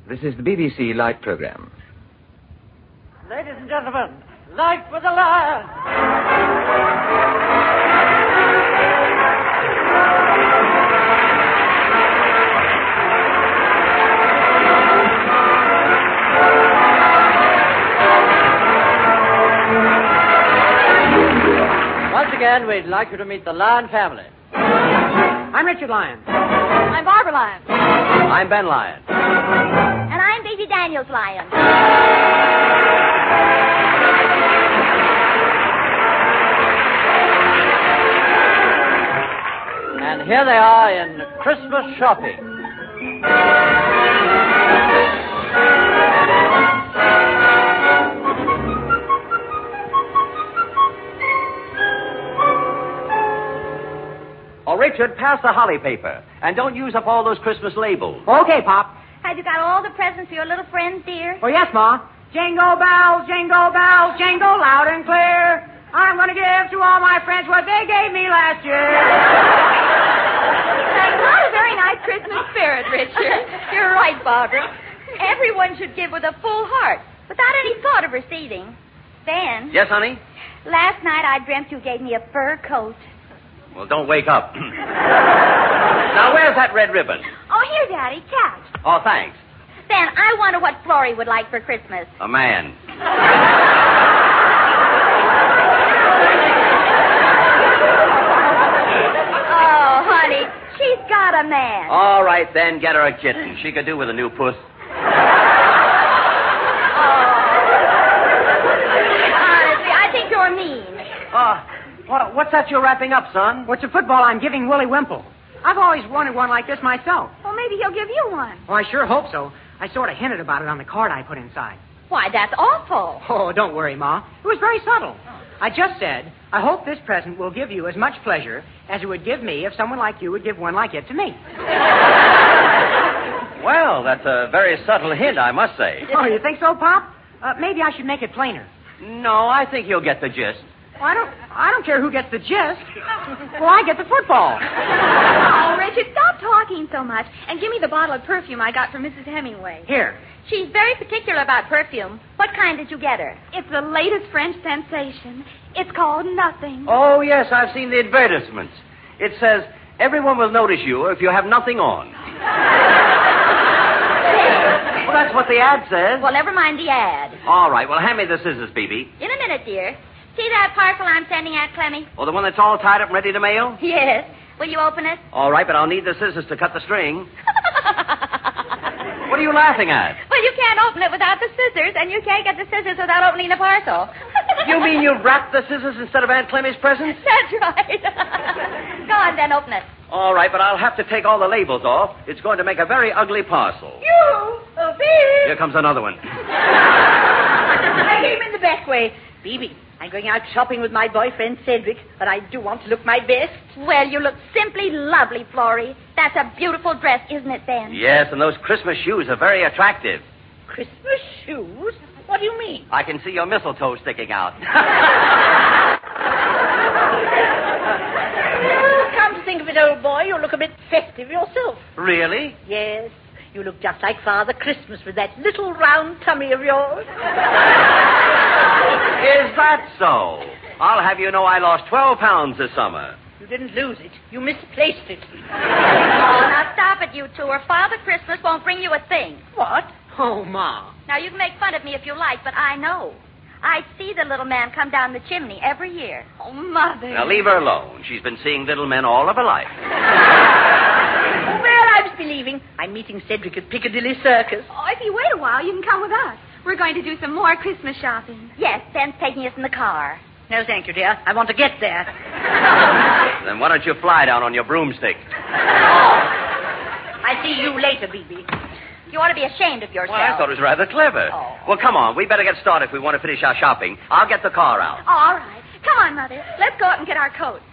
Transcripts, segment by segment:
This is the BBC Light Program. Ladies and gentlemen, Light for the Lion! Once again, we'd like you to meet the Lion family. I'm Richard Lyon. I'm Barbara Lyon. I'm Ben Lyon. And I'm Daisy Daniels Lyon. And here they are in Christmas shopping. Oh, Richard, pass the holly paper. And don't use up all those Christmas labels. Okay, Pop. Have you got all the presents for your little friends, dear? Oh, yes, Ma. Jingle bells, jingle loud and clear. I'm going to give to all my friends what they gave me last year. That's not a very nice Christmas spirit, Richard. You're right, Barbara. Everyone should give with a full heart, without any thought of receiving. Ben. Yes, honey? Last night I dreamt you gave me a fur coat. Well, don't wake up. Now, where's that red ribbon? Oh, here, Daddy. Catch. Oh, thanks. Ben, I wonder what Florrie would like for Christmas. A man. Oh, honey, she's got a man. All right, then, get her a kitten. She could do with a new puss. Honestly, I think you're mean. What's that you're wrapping up, son? What's a football I'm giving Willie Wimple? I've always wanted one like this myself. Well, maybe he'll give you one. Oh, I sure hope so. I sort of hinted about it on the card I put inside. Why, that's awful. Oh, don't worry, Ma. It was very subtle. I just said, I hope this present will give you as much pleasure as it would give me if someone like you would give one like it to me. Well, that's a very subtle hint, I must say. Oh, you think so, Pop? Maybe I should make it plainer. No, I think you'll get the gist. Well, I don't care who gets the gist. Well, I get the football. Oh, Richard, stop talking so much and give me the bottle of perfume I got from Mrs. Hemingway. Here. She's very particular about perfume. What kind did you get her? It's the latest French sensation. It's called Nothing. Oh, yes, I've seen the advertisements. It says, everyone will notice you if you have nothing on. Well, that's what the ad says. Well, never mind the ad. All right, well, hand me the scissors, BB. In a minute, dear. See that parcel I'm sending Aunt Clemmy? Oh, the one that's all tied up and ready to mail? Yes. Will you open it? All right, but I'll need the scissors to cut the string. What are you laughing at? Well, you can't open it without the scissors, and you can't get the scissors without opening the parcel. You mean you wrapped the scissors instead of Aunt Clemmy's present? That's right. Go on, then, open it. All right, but I'll have to take all the labels off. It's going to make a very ugly parcel. Here comes another one. I came in the back way. Phoebe, I'm going out shopping with my boyfriend Cedric, but I do want to look my best. Well, you look simply lovely, Florrie. That's a beautiful dress, isn't it, Ben? Yes, and those Christmas shoes are very attractive. Christmas shoes? What do you mean? I can see your mistletoe sticking out. Come to think of it, old boy, you look a bit festive yourself. Really? Yes. You look just like Father Christmas with that little round tummy of yours. Is that so? I'll have you know I lost 12 pounds this summer. You didn't lose it. You misplaced it. Oh, now stop it, you two, or Father Christmas won't bring you a thing. What? Oh, Ma. Now, you can make fun of me if you like, but I know. I see the little man come down the chimney every year. Oh, Mother. Now, leave her alone. She's been seeing little men all of her life. Well, I was believing. I'm meeting Cedric at Piccadilly Circus. Oh, if you wait a while, you can come with us. We're going to do some more Christmas shopping. Yes, Ben's taking us in the car. No, thank you, dear. I want to get there. Then why don't you fly down on your broomstick? I'll see you later, Bibi. You ought to be ashamed of yourself. Well, I thought it was rather clever. Oh. Well, come on. We better get started if we want to finish our shopping. I'll get the car out. Oh, all right. Come on, Mother. Let's go out and get our coats.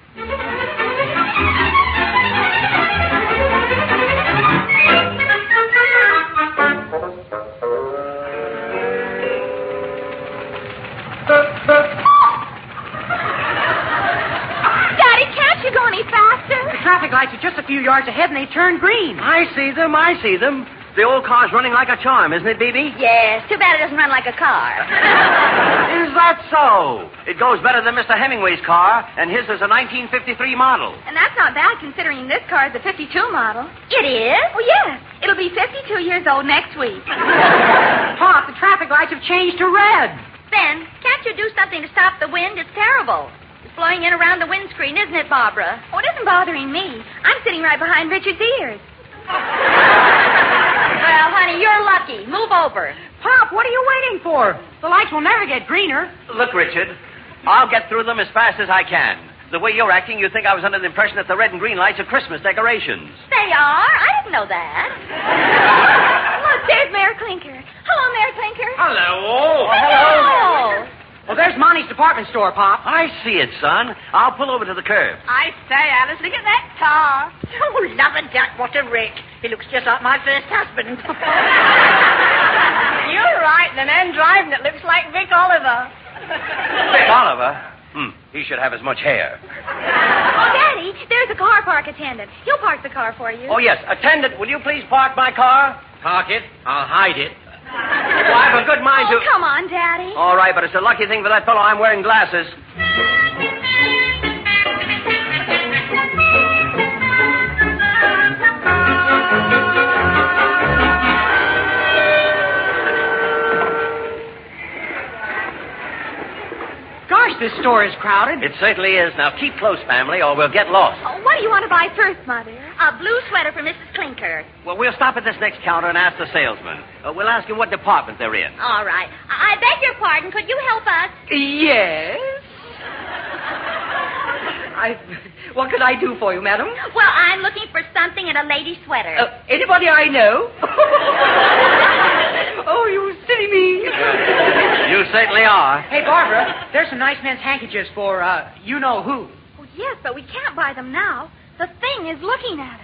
Daddy, can't you go any faster? The traffic lights are just a few yards ahead, and they turn green. I see them. The old car's running like a charm, isn't it, Bibi? Yes, too bad it doesn't run like a car. Is that so? It goes better than Mr. Hemingway's car, and his is a 1953 model. And that's not bad considering this car is a 52 model. It is? Oh, yes. It'll be 52 years old next week. Pop, the traffic lights have changed to red. Ben, can't you do something to stop the wind? It's terrible. It's blowing in around the windscreen, isn't it, Barbara? Oh, it isn't bothering me. I'm sitting right behind Richard's ears. Well, honey, you're lucky. Move over. Pop, what are you waiting for? The lights will never get greener. Look, Richard, I'll get through them as fast as I can. The way you're acting, you'd think I was under the impression that the red and green lights are Christmas decorations. They are? I didn't know that. Look, there's Mayor Clinker. Hello, Mayor Clinker. Hello. Hello. Well, there's Monty's department store, Pop. I see it, son. I'll pull over to the curb. I say, Alice, look at that car. Oh, love a duck, what a wreck. He looks just like my first husband. You're right. The man driving it looks like Vic Oliver. Vic Oliver? He should have as much hair. Oh, Daddy, there's a car park attendant. He'll park the car for you. Oh, yes. Attendant, will you please park my car? Park it. I'll hide it. Well, I have a good mind Oh, to... come on, Daddy. All right, but it's a lucky thing for that fellow I'm wearing glasses. Gosh, this store is crowded. It certainly is. Now, keep close, family, or we'll get lost. Oh, what do you want to buy first, Mother? A blue sweater for Mrs. Clinker. Well, we'll stop at this next counter and ask the salesman. We'll ask him what department they're in. All right. I beg your pardon. Could you help us? Yes? What could I do for you, madam? Well, I'm looking for something in a lady sweater. Anybody I know? Oh, you silly me. You certainly are. Hey, Barbara, there's some nice men's handkerchiefs for, you-know-who. Oh, yes, but we can't buy them now. The thing is looking at us.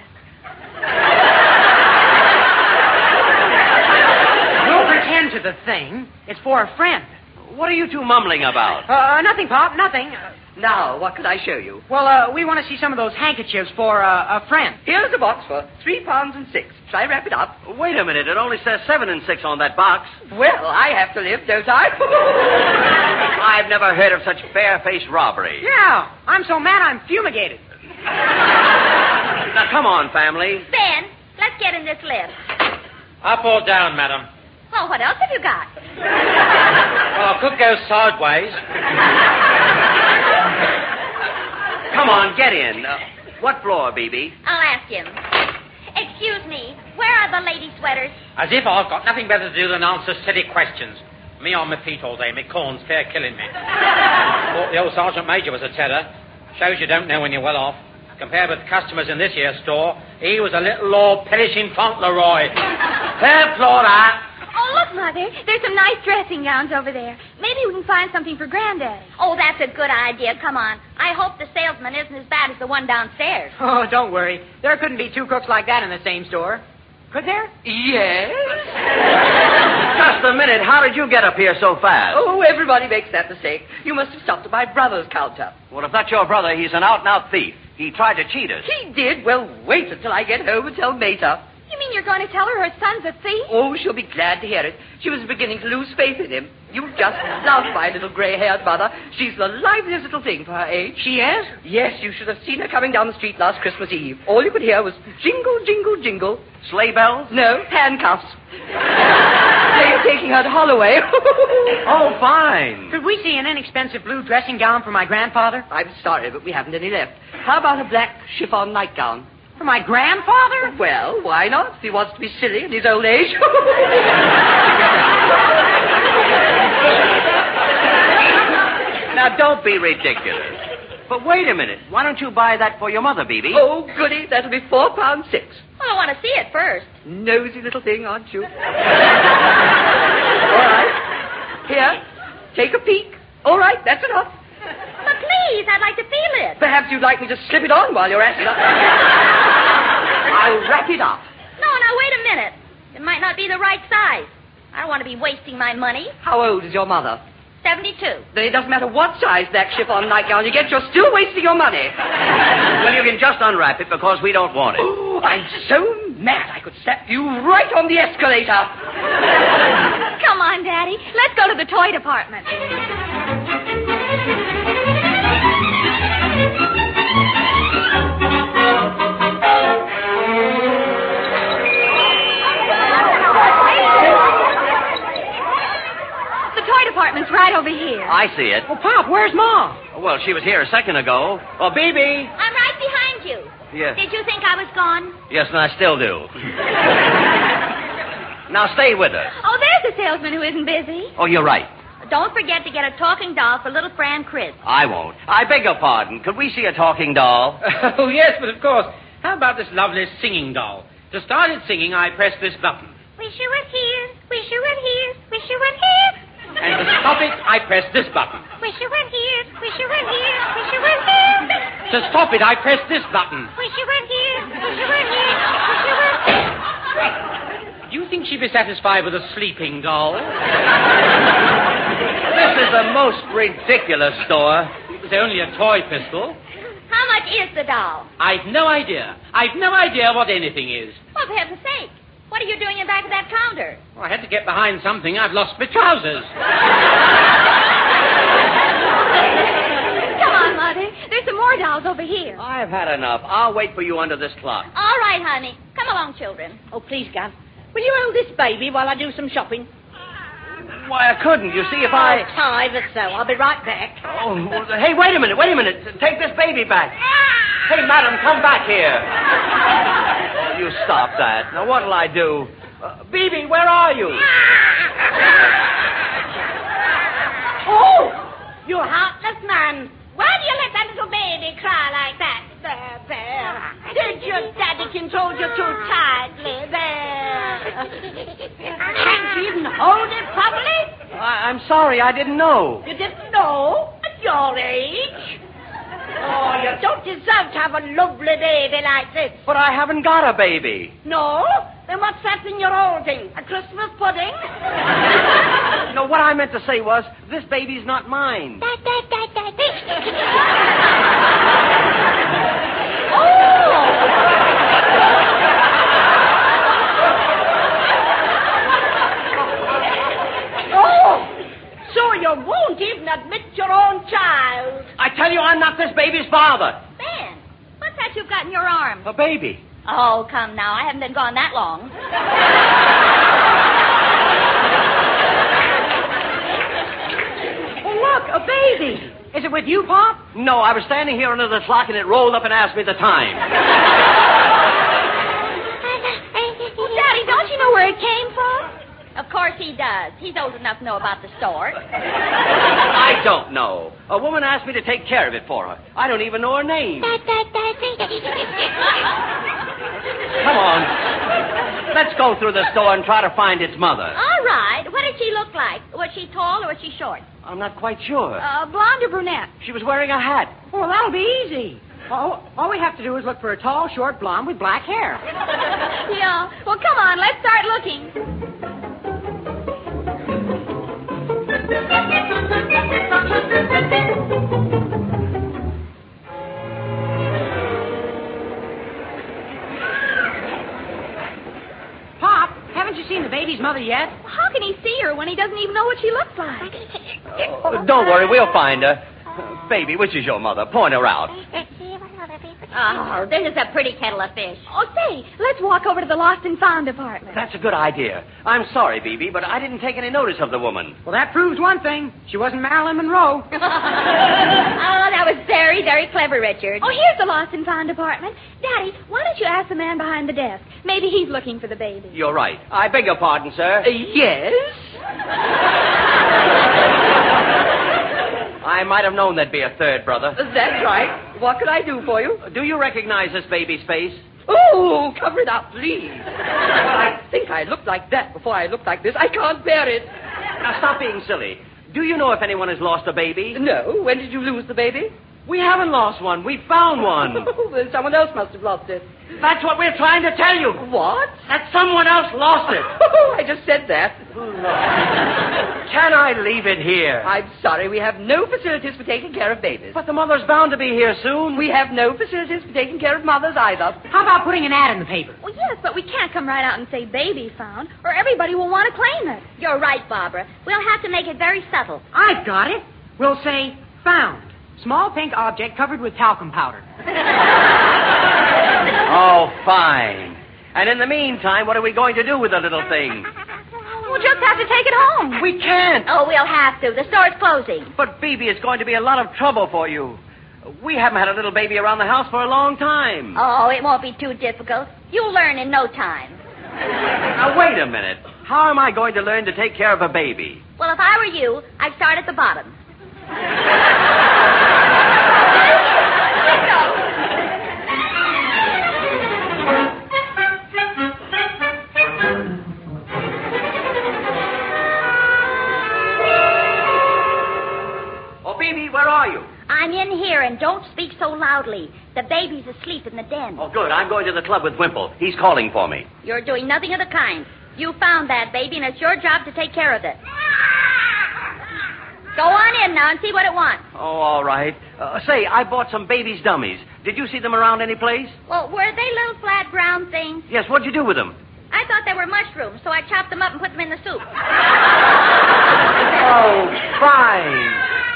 We'll pretend to the thing. It's for a friend. What are you two mumbling about? Nothing, Pop, nothing. Now, what can I show you? Well, we want to see some of those handkerchiefs for a friend. Here's a box for £3.06. Shall I wrap it up? Wait a minute. It only says 7 and 6 on that box. Well, I have to live, don't I? I've never heard of such barefaced robbery. Yeah, I'm so mad I'm fumigated. Now, come on, family. Ben, let's get in this lift. Up or down, madam? Oh, what else have you got? Well, I could go sideways. Come on, get in. What floor, Bibi? I'll ask him. Excuse me, where are the lady sweaters? As if I've got nothing better to do than answer silly questions. Me on my feet all day. My corn's fair killing me. Thought the old Sergeant Major was a terror. Shows you don't know when you're well off. Compared with customers in this year's store, he was a little Lord Pillishing Fauntleroy. Fair floor, that. Oh, look, Mother. There's some nice dressing gowns over there. Maybe we can find something for Granddaddy. Oh, that's a good idea. Come on. I hope the salesman isn't as bad as the one downstairs. Oh, don't worry. There couldn't be two cooks like that in the same store. Could there? Yes? Just a minute. How did you get up here so fast? Oh, everybody makes that mistake. You must have stopped at my brother's counter. Well, if that's your brother, he's an out-and-out thief. He tried to cheat us. He did? Well, wait until I get home and tell Meta. You mean you're going to tell her son's a thief? Oh, she'll be glad to hear it. She was beginning to lose faith in him. You just love my little gray-haired mother. She's the liveliest little thing for her age. She is? Yes, you should have seen her coming down the street last Christmas Eve. All you could hear was jingle, jingle, jingle. Sleigh bells? No, handcuffs. They are taking her to Holloway. Oh, fine. Could we see an inexpensive blue dressing gown for my grandfather? I'm sorry, but we haven't any left. How about a black chiffon nightgown? For my grandfather? Well, why not? If he wants to be silly in his old age. Now, don't be ridiculous. But wait a minute. Why don't you buy that for your mother, Bibi? Oh, goody. That'll be £4.06. Well, I want to see it first. Nosy little thing, aren't you? All right. Here, take a peek. All right, that's enough. But please, I'd like to feel it. Perhaps you'd like me to slip it on while you're at it. I'll wrap it up. No, now, wait a minute. It might not be the right size. I don't want to be wasting my money. How old is your mother? 72. Then it doesn't matter what size black chiffon nightgown you get, you're still wasting your money. Well, you can just unwrap it because we don't want it. Oh, I'm so mad I could slap you right on the escalator. Come on, Daddy. Let's go to the toy department. The toy department's right over here. I see it. Well, Pop, where's Mom? Well, she was here a second ago. Oh, BB. I'm right behind you. Yes. Did you think I was gone? Yes, and I still do. Now stay with us. Oh, there's a salesman who isn't busy. Oh, you're right. Don't forget to get a talking doll for little Fran Chris. I won't. I beg your pardon. Could we see a talking doll? Oh, yes, but of course. How about this lovely singing doll? To start it singing, I press this button. Wish you were here, wish you were here, wish you were here. And to stop it, I press this button. Wish you were here, wish you were here, wish you were here. To stop it, I press this button. Wish you were here, wish you were here, wish you were here. Do you think she'd be satisfied with a sleeping doll? This is the most ridiculous store. It was only a toy pistol. How much is the doll? I've no idea. I've no idea what anything is. Well, for heaven's sake. What are you doing in back of that counter? Well, I had to get behind something. I've lost my trousers. Come on, Mother. There's some more dolls over here. I've had enough. I'll wait for you under this clock. All right, honey. Come along, children. Oh, please, Gav. Will you hold this baby while I do some shopping? Why, I couldn't. You see, if I... Oh, time or so. I'll be right back. Oh, well, hey, wait a minute. Take this baby back. Hey, madam, come back here. Oh, you stop that. Now, what'll I do? BB, where are you? Oh, you heartless man. Why do you let that little baby cry like that? There. Did your daddy control you too tightly? There. Can't you even hold it properly? I'm sorry. I didn't know. You didn't know? At your age? Oh, you don't deserve to have a lovely baby like this. But I haven't got a baby. No? Then what's that thing you're holding? A Christmas pudding? No, what I meant to say was, this baby's not mine. So you won't even admit your own child. I tell you, I'm not this baby's father. Ben, what's that you've got in your arm? A baby. Oh, come now. I haven't been gone that long. Oh, look, a baby. Is it with you, Pop? No, I was standing here under the clock and it rolled up and asked me the time. Well, Daddy, don't you know where it came from? Of course he does. He's old enough to know about the store. I don't know. A woman asked me to take care of it for her. I don't even know her name. Come on. Let's go through the store and try to find its mother. All right. What did she look like? Was she tall or was she short? I'm not quite sure. Blonde or brunette? She was wearing a hat. Well, that'll be easy. All we have to do is look for a tall, short blonde with black hair. Yeah. Well, come on. Let's start looking. Pop, haven't you seen the baby's mother yet? How can he see her when he doesn't even know what she looks like? Don't worry, we'll find her. Baby, which is your mother? Point her out. Oh, this is a pretty kettle of fish. Oh, say, let's walk over to the lost and found department. That's a good idea. I'm sorry, BB, but I didn't take any notice of the woman. Well, that proves one thing. She wasn't Marilyn Monroe. Oh, that was very, very clever, Richard. Oh, here's the lost and found department. Daddy, why don't you ask the man behind the desk? Maybe he's looking for the baby. You're right. I beg your pardon, sir. Yes? I might have known there'd be a third brother. That's right. What can I do for you? Do you recognize this baby's face? Oh, cover it up, please. Well, I think I looked like that before I looked like this. I can't bear it. Now, stop being silly. Do you know if anyone has lost a baby? No. When did you lose the baby? We haven't lost one. We found one. Then someone else must have lost it. That's what we're trying to tell you. What? That someone else lost it. I just said that. Can I leave it here? I'm sorry, we have no facilities for taking care of babies. But the mother's bound to be here soon. We have no facilities for taking care of mothers either. How about putting an ad in the paper? Well, yes, but we can't come right out and say baby found, or everybody will want to claim it. You're right, Barbara. We'll have to make it very subtle. I've got it. We'll say found. Small pink object covered with talcum powder. Oh, fine. And in the meantime, what are we going to do with the little thing? We'll just have to take it home. We can't. Oh, we'll have to. The store's closing. But, Phoebe, it's going to be a lot of trouble for you. We haven't had a little baby around the house for a long time. Oh, it won't be too difficult. You'll learn in no time. Now, wait a minute. How am I going to learn to take care of a baby? Well, if I were you, I'd start at the bottom. Oh, Phoebe, where are you? I'm in here, and don't speak so loudly. The baby's asleep in the den. Oh, good. I'm going to the club with Wimple. He's calling for me. You're doing nothing of the kind. You found that baby, and it's your job to take care of it. Go on in now and see what it wants. Oh, all right. Say, I bought some baby's dummies. Did you see them around any place? Well, were they little flat brown things? Yes, what'd you do with them? I thought they were mushrooms, so I chopped them up and put them in the soup. Oh, fine.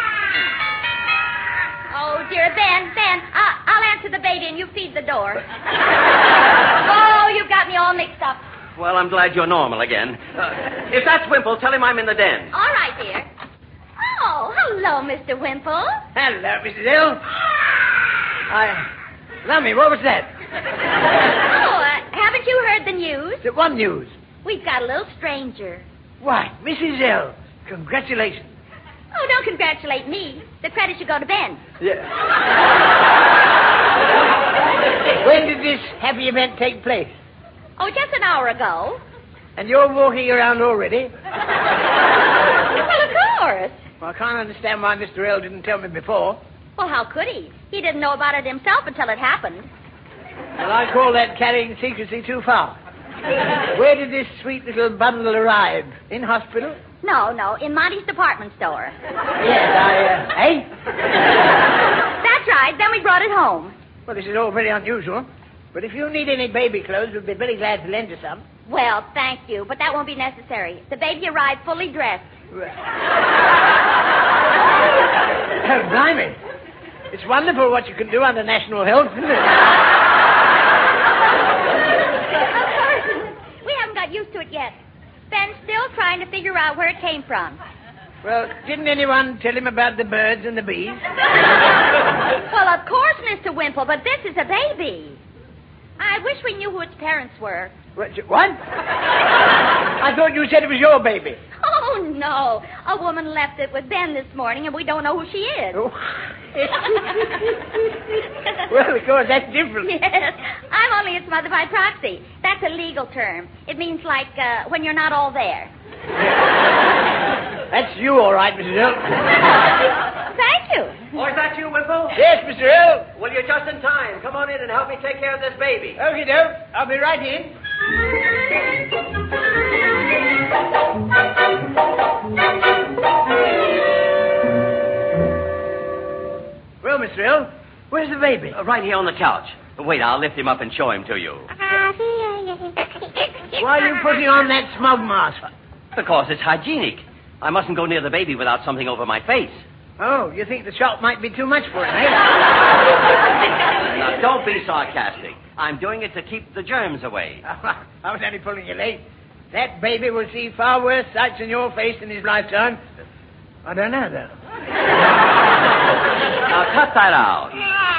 Oh, dear, Ben, I'll answer the baby and you feed the door. Oh, you've got me all mixed up. Well, I'm glad you're normal again. If that's Wimple, tell him I'm in the den. All right, dear. Oh, hello, Mr. Wimple. Hello, Mrs. Hill. Lummy, what was that? Oh, haven't you heard the news? What news? We've got a little stranger. Why, Mrs. Hill, congratulations. Oh, don't congratulate me. The credit should go to Ben. Yeah. When did this happy event take place? Oh, just an hour ago. And you're walking around already? Well, of course. Well, I can't understand why Mr. Hill didn't tell me before. Well, how could he? He didn't know about it himself until it happened. Well, I call that carrying secrecy too far. Where did this sweet little bundle arrive? In hospital? No, in Monty's department store. Yes, eh? That's right. Then we brought it home. Well, this is all very unusual. But if you need any baby clothes, we'd be very glad to lend you some. Well, thank you, but that won't be necessary. The baby arrived fully dressed. Oh, blimey. It's wonderful what you can do under national health, isn't it? We haven't got used to it yet. Ben's still trying to figure out where it came from. Well, didn't anyone tell him about the birds and the bees? Well, of course, Mr. Wimple, but this is a baby. I wish we knew who its parents were. What? I thought you said it was your baby. Oh, no. A woman left it with Ben this morning, and we don't know who she is. Oh. Well, of course, that's different. Yes. I'm only its mother by proxy. That's a legal term. It means like when you're not all there. That's you, all right, Mrs. Hill. Thank you. Oh, is that you, Wimple? Yes, Mr. Hill. Well, you're just in time. Come on in and help me take care of this baby. Okie doke. I'll be right in. Well, Mr. Hill, where's the baby? Right here on the couch. Wait, I'll lift him up and show him to you. Why are you putting on that smug mask? Because it's hygienic. I mustn't go near the baby without something over my face. Oh, you think the shot might be too much for him, eh? Now, don't be sarcastic. I'm doing it to keep the germs away. I was only pulling your leg. That baby will see far worse sights in your face in his lifetime. I don't know, though. Now, cut that out.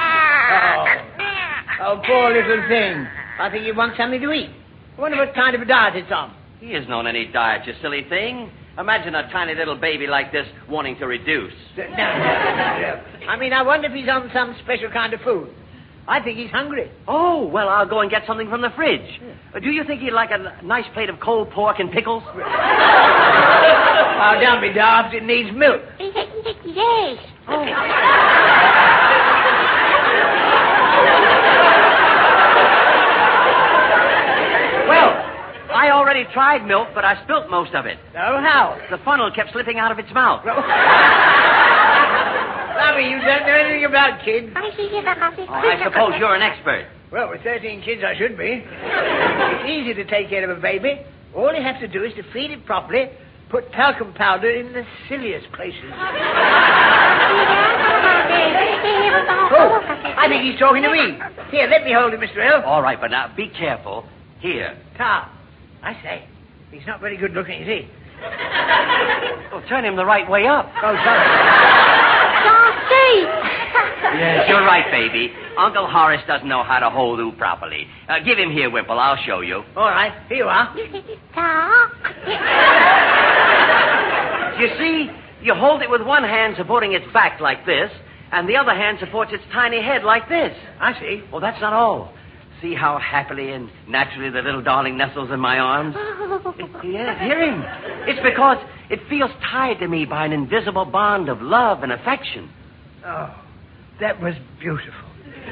Oh, poor little thing. I think he wants something to eat. I wonder what kind of a diet it's on. He isn't on any diet, you silly thing. Imagine a tiny little baby like this wanting to reduce. No. I mean, I wonder if he's on some special kind of food. I think he's hungry. Oh, well, I'll go and get something from the fridge. Do you think he'd like a nice plate of cold pork and pickles? Oh, don't be daft. It needs milk. Yes. Oh. already tried milk, but I spilt most of it. Oh, how? The funnel kept slipping out of its mouth. Bobby, you don't know anything about kids. I suppose you're an expert. Well, with 13 kids, I should be. It's easy to take care of a baby. All you have to do is to feed it properly, put talcum powder in the silliest places. Oh, I think he's talking to me. Here, let me hold him, Mr. L. All right, but now be careful. Here. Tom, I say, he's not very good looking, is he? Oh, turn him the right way up. Oh, sorry. Yes, you're right, baby. Uncle Horace doesn't know how to hold you properly. Give him here, Wimple. I'll show you. All right, here you are. You see, you hold it with one hand supporting its back like this, and the other hand supports its tiny head like this. I see. Well, that's not all. See how happily and naturally the little darling nestles in my arms? Yes, hear him. It's because it feels tied to me by an invisible bond of love and affection. Oh, that was beautiful.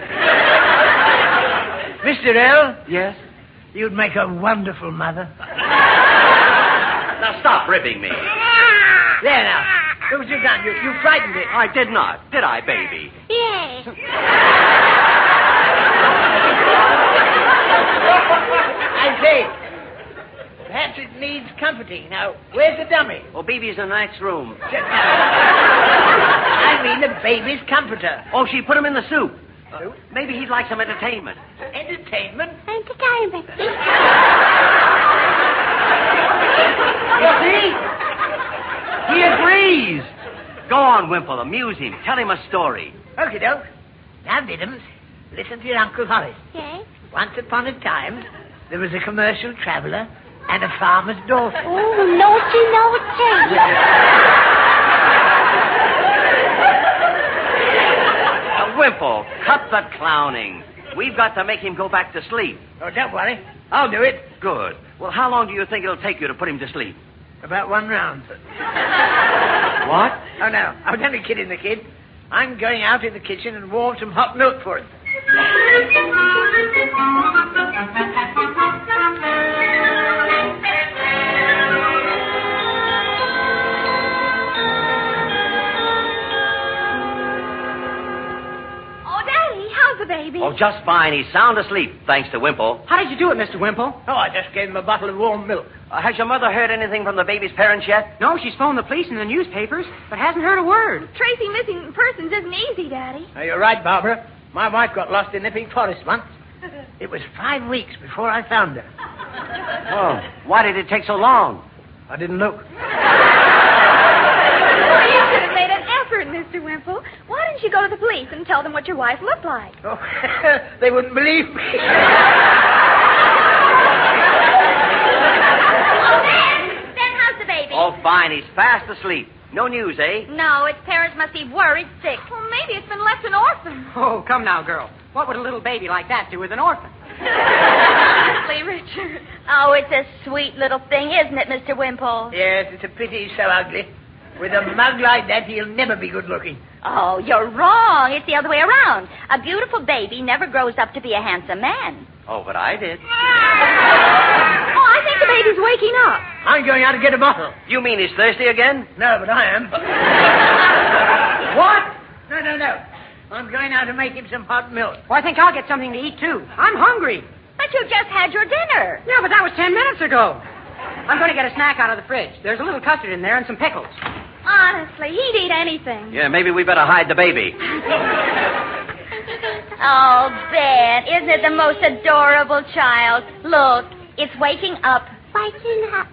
Mr. L? Yes? You'd make a wonderful mother. Now stop ribbing me. There now. Look what you've done. You frightened it. I did not, did I, baby? Yes. I say, perhaps it needs comforting. Now, where's the dummy? Well, baby's in the next room. I mean the baby's comforter. Oh, she put him in the soup. Soup? Maybe he'd like some entertainment. Entertainment? You see? He agrees. Go on, Wimple. Amuse him. Tell him a story. Okie doke. Now, Diddums, listen to your Uncle Horace. Yes? Once upon a time, there was a commercial traveler and a farmer's daughter. Oh, naughty. Wimple, cut the clowning. We've got to make him go back to sleep. Oh, don't worry. I'll do it. Good. Well, how long do you think it'll take you to put him to sleep? About one round. What? Oh, no. I was only kidding the kid. I'm going out in the kitchen and warm some hot milk for him. Oh, Daddy, how's the baby? Oh, just fine. He's sound asleep, thanks to Wimple. How did you do it, Mr. Wimple? Oh, I just gave him a bottle of warm milk. Has your mother heard anything from the baby's parents yet? No, she's phoned the police and the newspapers, but hasn't heard a word. Tracing missing persons isn't easy, Daddy. Now, you're right, Barbara. My wife got lost in Epping Forest once. It was 5 weeks before I found her. Oh, why did it take so long? I didn't look. You should have made an effort, Mr. Wimple. Why didn't you go to the police and tell them what your wife looked like? Oh, they wouldn't believe me. Then how's the baby? Oh, fine. He's fast asleep. No news, eh? No, its parents must be worried sick. Well, maybe it's been left an orphan. Oh, come now, girl. What would a little baby like that do with an orphan? Honestly, Richard. Oh, it's a sweet little thing, isn't it, Mr. Wimple? Yes, it's a pity he's so ugly. With a mug like that, he'll never be good looking. Oh, you're wrong. It's the other way around. A beautiful baby never grows up to be a handsome man. Oh, but I did. Oh, I think the baby's waking up. I'm going out to get a bottle. You mean he's thirsty again? No, but I am. What? No. I'm going out to make him some hot milk. Well, I think I'll get something to eat, too. I'm hungry. But you just had your dinner. Yeah, but that was 10 minutes ago. I'm going to get a snack out of the fridge. There's a little custard in there and some pickles. Honestly, he'd eat anything. Yeah, maybe we better hide the baby. Oh, Ben, isn't it the most adorable child? Look, it's waking up. Waking up.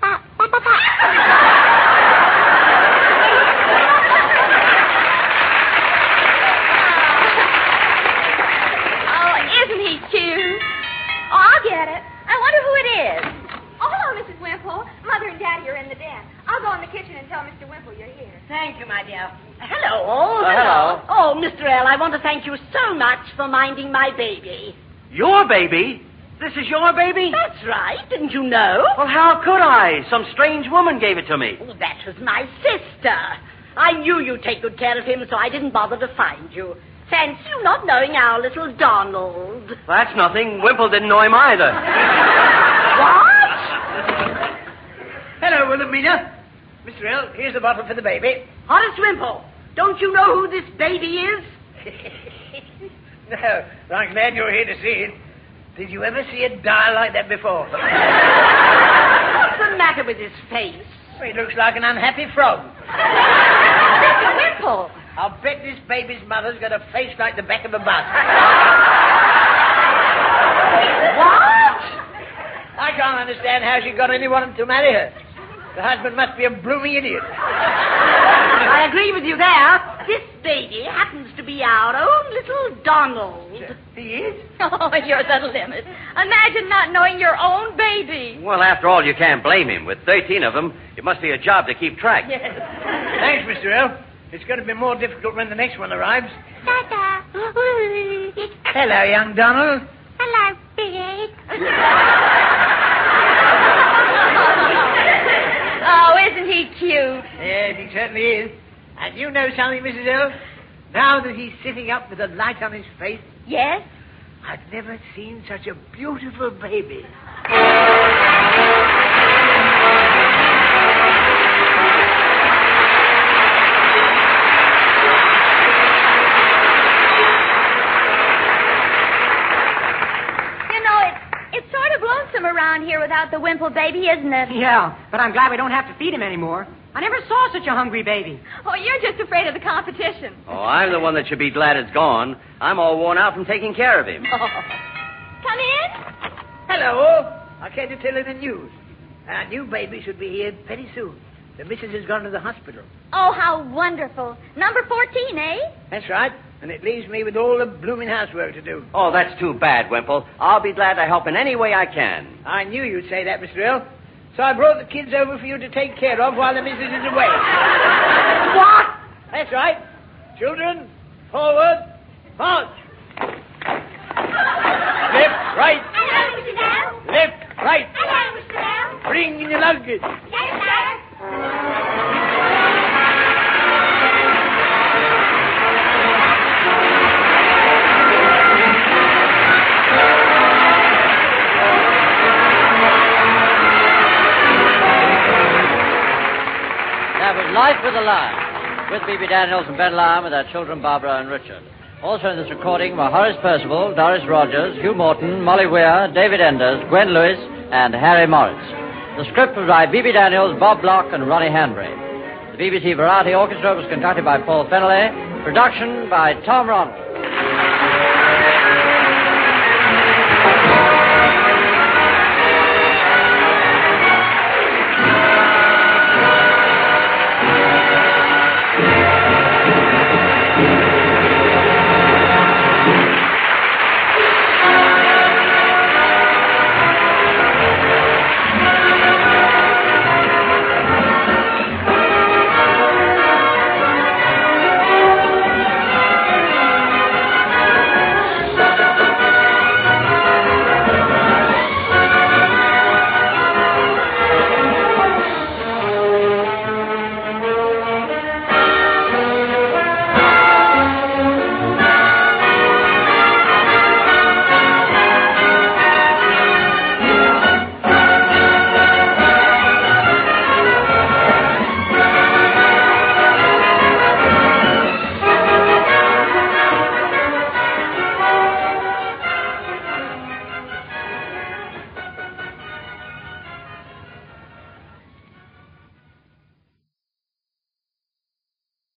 Oh, isn't he cute? Oh, I'll get it. I wonder who it is. Oh, hello, Mrs. Wimple. Mother and Daddy are in the den. I'll go in the kitchen and tell Mr. Wimple you're here. Thank you, my dear. Hello. Hello. Oh, Mr. L., I want to thank you so much for minding my baby. Your baby? This is your baby? That's right. Didn't you know? Well, how could I? Some strange woman gave it to me. Oh, that was my sister. I knew you'd take good care of him, so I didn't bother to find you. Fancy you not knowing our little Donald. That's nothing. Wimple didn't know him either. What? Wilhelmina. Mr. L, here's the bottle for the baby. Horace Wimple, don't you know who this baby is? No, but I'm glad you're here to see it. Did you ever see it die like that before? What's the matter with his face? Well, he looks like an unhappy frog. Mr. Wimple. I'll bet this baby's mother's got a face like the back of a bus. What? I can't understand how she got anyone to marry her. The husband must be a blooming idiot. I agree with you there. This baby happens to be our own little Donald. He is? Oh, you're the limit. Imagine not knowing your own baby. Well, after all, you can't blame him. With 13 of them, it must be a job to keep track. Yes. Thanks, Mr. L. It's going to be more difficult when the next one arrives. Dada. Hello, young Donald. Hello, Big. Oh, isn't he cute? Yes, he certainly is. And you know something, Mrs. L? Now that he's sitting up with a light on his face, Yes? I've never seen such a beautiful baby. You know, it's sort of lonesome around here without the Wimple baby, isn't it? Yeah, but I'm glad we don't have to feed him anymore. I never saw such a hungry baby. Oh, you're just afraid of the competition. Oh, I'm the one that should be glad it's gone. I'm all worn out from taking care of him. Come in. Hello. I came to tell you the news. Our new baby should be here very soon. The missus has gone to the hospital. Oh, how wonderful. Number 14, eh? That's right. And it leaves me with all the blooming housework to do. Oh, that's too bad, Wimple. I'll be glad to help in any way I can. I knew you'd say that, Mr. L. So I brought the kids over for you to take care of while the missus is away. What? That's right. Children, forward, march. Left, right. Hello, Mr. Bell. Left, right. Hello, Mr. Bell. Bring in your luggage. Yes, sir. That was Life with a Lion, with Bibi Daniels and Ben Lyon, with their children Barbara and Richard. Also in this recording were Horace Percival, Doris Rogers, Hugh Morton, Molly Weir, David Enders, Gwen Lewis, and Harry Morris. The script was by Bibi Daniels, Bob Block, and Ronnie Hanbury. The BBC Variety Orchestra was conducted by Paul Fennelly. Production by Tom Ronald.